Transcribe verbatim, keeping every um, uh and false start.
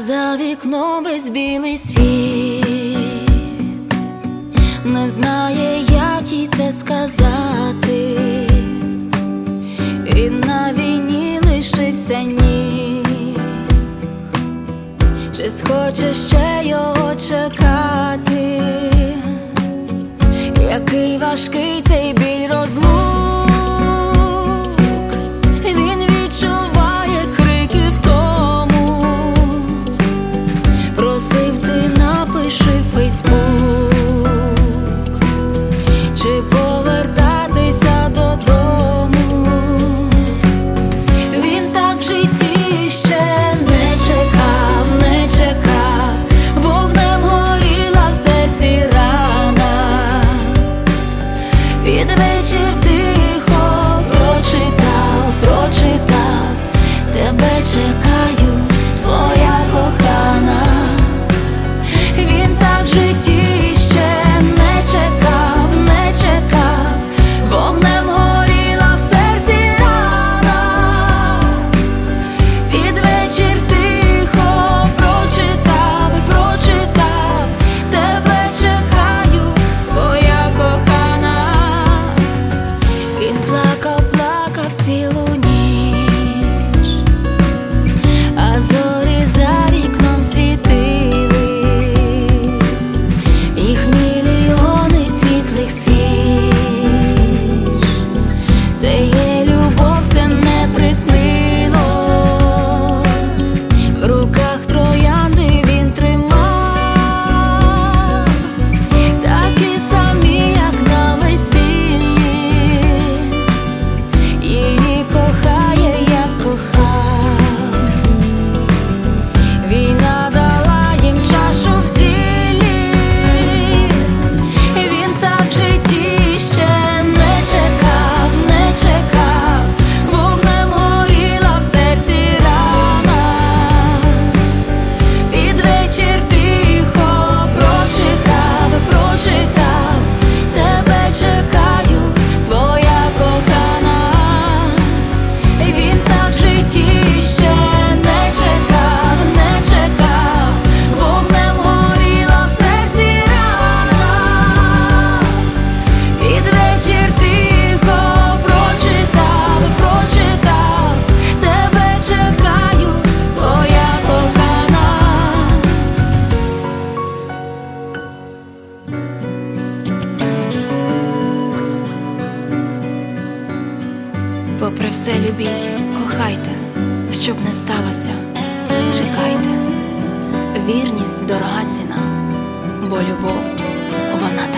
за вікном весь білий світ, не знає, як їй це сказати. І на війні лишився ніч. Чи схоче ще його чекати? Який важкий цей біль розлук. Він відчуває крики втому. Просив, ти напиши в Фейсбук, чи повертатися додому. Він так в житті ще не чекав, не чекав. Вогнем горіла в серці рана. Під вечір тихо прочитав, прочитав: тебе чекаю, твоя кохана. Він так в житті ще не чекав, не чекав. Вогнем горіла в серці рана. Під вечір тихо прочитав, прочитав: тебе чекаю, твоя кохана. Він плакав, плакав цілу ніч, а зорі за вікном світились. Їх мільйони світлих свіч. Це є любов, це не приснилось. В руках троянди він тримав, такі самі, як на весіллі. Її кохає, як кохав. Війна дала їм чашу в сілі. Він так в житті ще не чекав, не чекав. Вогнем горіла в серці рана. Під вечір тихо прочитав, прочитав: тебе чекаю, твоя кохана. Він так в житті ще не чекав, не чекав. Вогнем горіла в серці рана. Під вечір тихо прочитав, прочитав: тебе чекаю, твоя кохана. Попри все любіть, кохайте, щоб не сталося, чекайте. Вірність – дорога ціна, бо любов – вона